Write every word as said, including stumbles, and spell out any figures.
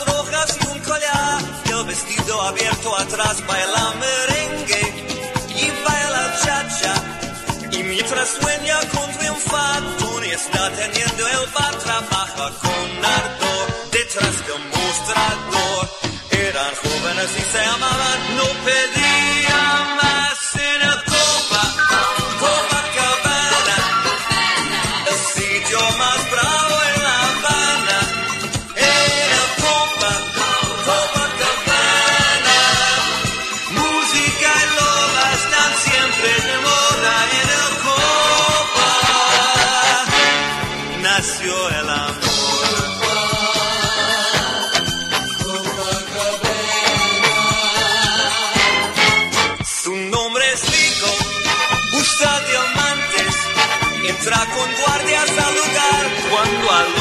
rojas y un collar, y el vestido abierto atrás baila merengue y baila cha-cha. Y mientras sueña con triunfar, Tony está teniendo el bar, trabaja con ardor detrás del mostrador. Eran jóvenes y se amaban, no pedían más en el Copa, Copacabana, el sitio más bravo en La Habana. En el Copa, Copacabana, música y loba están siempre de moda. En el Copa nació el amor. Entra con guardias al lugar cuando al